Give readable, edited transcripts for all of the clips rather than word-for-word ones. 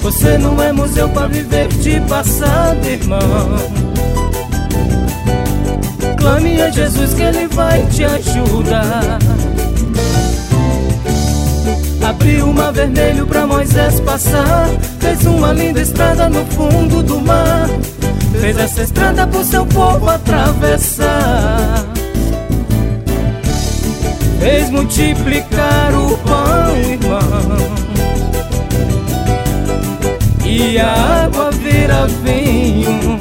Você não é museu pra viver de passado, irmão. Clame a Jesus que Ele vai te ajudar. Abriu o mar vermelho pra Moisés passar, fez uma linda estrada no fundo do mar, fez essa estrada pro seu povo atravessar. Fez multiplicar o pão, irmão, e a água vira vinho.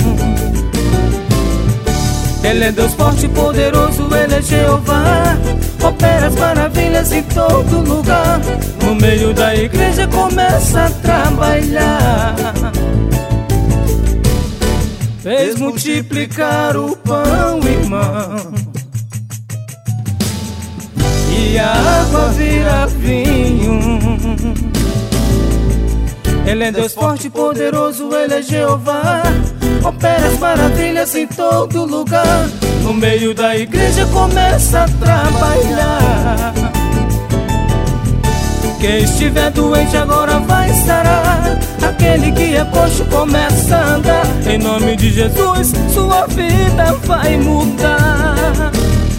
Ele é Deus forte e poderoso, Ele é Jeová, opera as maravilhas em todo lugar. No meio da igreja começa a trabalhar. Fez multiplicar o pão, irmão, e a água vira vinho. Ele é Deus forte e poderoso, Ele é Jeová, opera as maravilhas em todo lugar. No meio da igreja começa a trabalhar. Quem estiver doente agora vai sarar. Aquele que é coxo começa a andar. Em nome de Jesus sua vida vai mudar.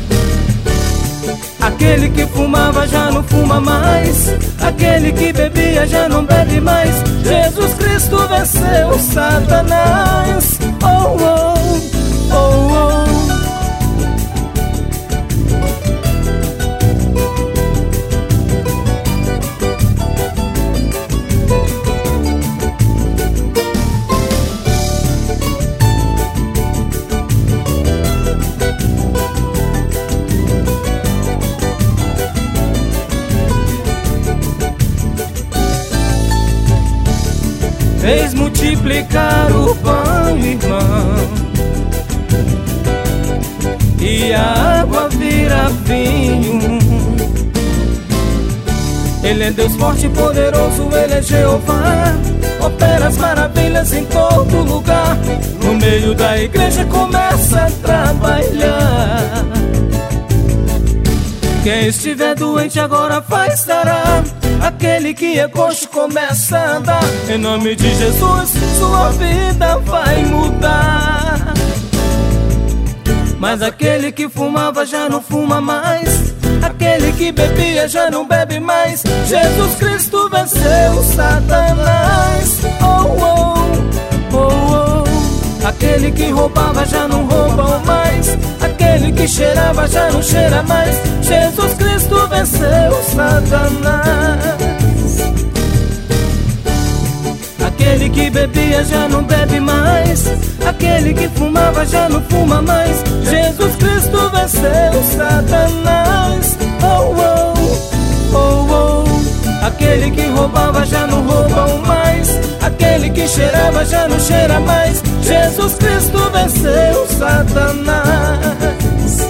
Aquele que fumava já não fuma mais, aquele que bebia já não bebe mais. Jesus Cristo venceu Satanás. Oh, oh, oh, oh. Fez multiplicar o pão, irmão, e a água vira vinho. Ele é Deus forte e poderoso, Ele é Jeová, opera as maravilhas em todo lugar. No meio da igreja começa a trabalhar. Quem estiver doente agora vai sarar. Aquele que é coxo começa a andar. Em nome de Jesus sua vida vai mudar. Mas aquele que fumava já não fuma mais, aquele que bebia já não bebe mais. Jesus Cristo venceu Satanás. Oh, oh, oh, oh. Aquele que roubava já não rouba mais, aquele que cheirava já não cheira mais. Jesus Cristo venceu Satanás. Aquele que bebia já não bebe mais, aquele que fumava já não fuma mais. Jesus Cristo venceu Satanás. Oh, oh, oh, oh. Aquele que roubava já não rouba mais, aquele que cheirava já não cheira mais. Jesus Cristo venceu Satanás.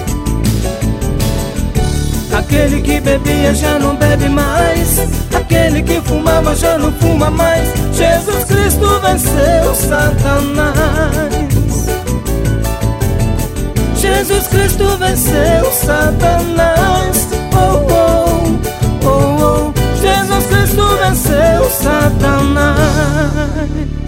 Aquele que bebia já não bebe mais, aquele que fumava já não fuma mais. Jesus Cristo venceu Satanás. Jesus Cristo venceu Satanás. Oh, oh, oh, oh. Jesus Cristo venceu Satanás.